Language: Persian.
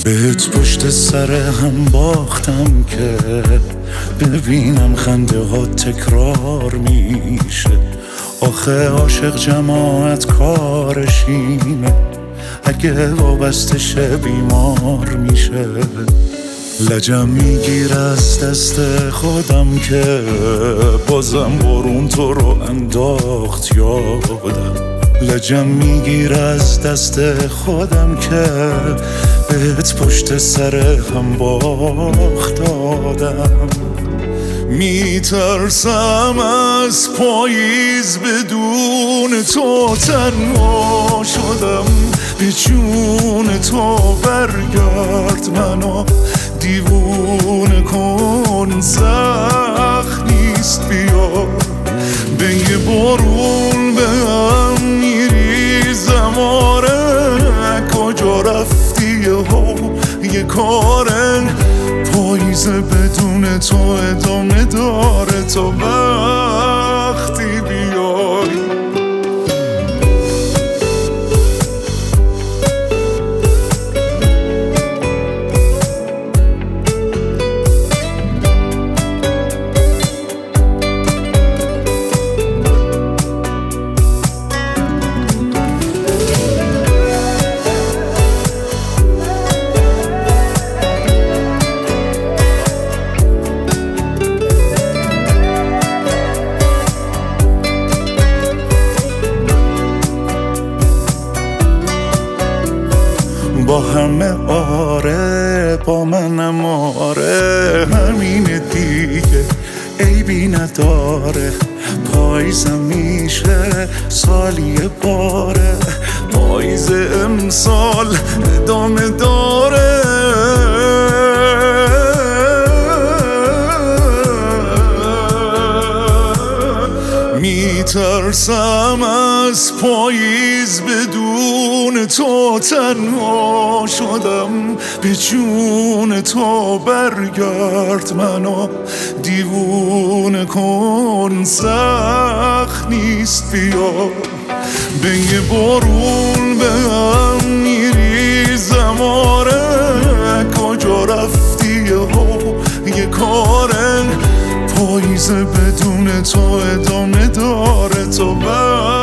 بهت پشت سر هم باختم که ببینم خنده ها تکرار میشه. آخه عاشق جماعت کارش اینه، اگه وابسته شه بیمار میشه. لجم میگیر از دست خودم که بازم بارون تو رو انداخت یادم. لجم میگیر از دست خودم که بهت پشت سر هم باخت دادم. میترسم از پاییز بدون تو تنها شدم. به جون تو برگرد منو دیوونه کن، سخت نیست بیا. به یه بارون به هم میریزم، آره کجا رفتی یه کاره. پاییز بدون تو ادامه داره تا وقتی بیای. با همه آره، با منم آره، همینه دیگه عیبی نداره. پاییزم میشه سالی باره، پاییز امسال ادامه داره. میترسم از پاییز بدون تو تنها شدم. به جون تو برگرد منو دیوونه کن، سخت نیست بیا. به یه بارون به هم میریزم، آره کجا رفتی یه کاره. پاییز بدون تو ادامه داره تا